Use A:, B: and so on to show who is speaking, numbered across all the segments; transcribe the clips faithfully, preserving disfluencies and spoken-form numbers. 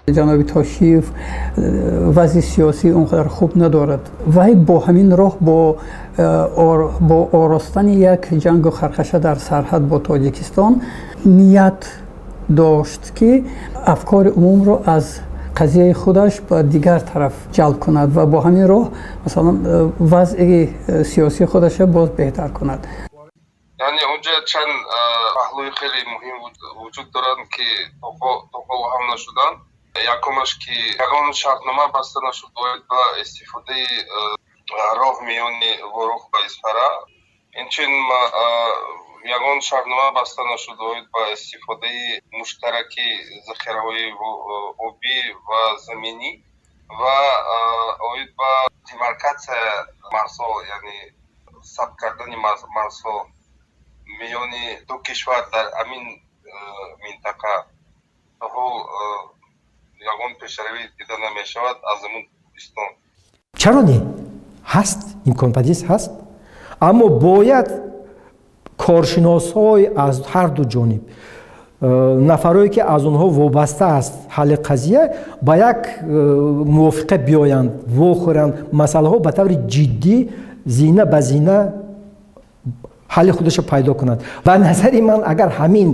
A: ҷаноби Тошиев вазъи сиёсӣ он қадар хуб надорад. Вай бо ҳамин роҳ бо бо оростани як ҷангу харқаша дар сарҳад бо Тоҷикистон ният дошт ки афкори умумро аз қазияи худаш ба дигар тараф ҷалб кунад ва бо ҳамин роҳ масалан вазъи сиёсии худашро боз беҳтар кунад.
B: яъне унҷа чанд паҳлӯи хеле муҳим вуҷуд доранд ки то ҳоло ҳам нашуданд. якумаш ки ягон шартнома баста нашуд бояд ба истифодаи роҳ миёни Ворух ва Исфара. инчунин ягон шартнома баста нашуд бояд ба истифодаи муштараки захираҳои обӣ ва заминӣ ва оид ба демаркатсия марзҳо, яъне сабт кардани марзҳо миёни ду кишвар дар ҳамин минтақа то ҳол ягон пешравӣ дида намешавад аз ҳамон Кurdистон.
C: чаро не ҳаст, имконпазир ҳаст, аммо бояд коршиносҳои аз ҳар ду ҷониб, нафарое ки аз онҳо вобаста аст ҳалли қазия ба як мувофиқа биёянд, вохӯранд, масъалаҳо ба таври ҷиддӣ зина ба зина ҳалли худашро пайдо кунад. ба назари ман агар ҳамин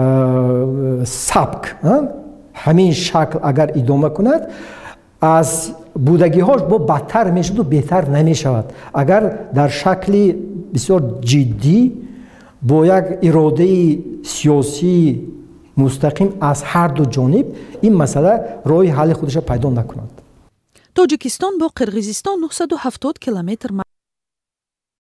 C: сабк, ҳамин шакл агар идома кунад, аз будагиҳош бо бадтар мешавад ва беҳтар намешавад. агар дар шакли бисёр ҷиддӣ бо як иродаи сиёсии мустақим аз ҳар ду ҷониб ин масъала роҳи ҳалли худашро пайдо накунад.
D: Тоҷикистон бо Қирғизистон нуҳсаду ҳафтод километр